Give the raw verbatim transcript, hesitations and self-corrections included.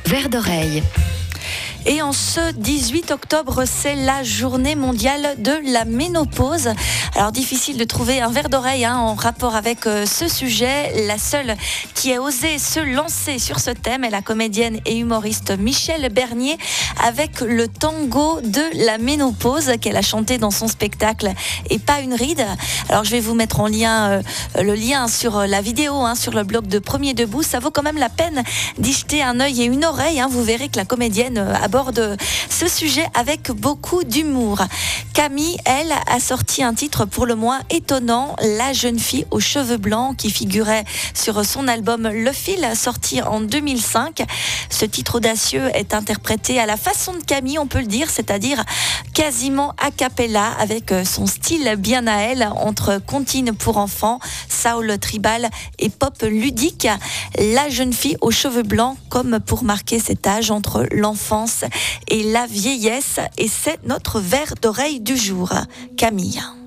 Vert d'oreille. Et en ce dix-huit octobre, c'est la journée mondiale de la ménopause. Alors difficile de trouver un verre d'oreille hein, en rapport avec euh, ce sujet. La seule qui a osé se lancer sur ce thème est la comédienne et humoriste Michèle Bernier avec le tango de la ménopause qu'elle a chanté dans son spectacle Et pas une ride. Alors je vais vous mettre en lien euh, le lien sur la vidéo, hein, sur le blog de Premier Debout. Ça vaut quand même la peine d'y jeter un œil et une oreille. Hein. Vous verrez que la comédienne euh, aborde ce sujet avec beaucoup d'humour. Camille, elle, a sorti un titre pour le moins étonnant, La jeune fille aux cheveux blancs, qui figurait sur son album Le Fil, sorti en deux mille cinq. Ce titre audacieux est interprété à la façon de Camille, on peut le dire, c'est-à-dire quasiment a cappella, avec son style bien à elle, entre comptine pour enfants, soul tribal et pop ludique. La jeune fille aux cheveux blancs, comme pour marquer cet âge entre l'enfance et la vieillesse. Et c'est notre verre d'oreille du jour. Camille.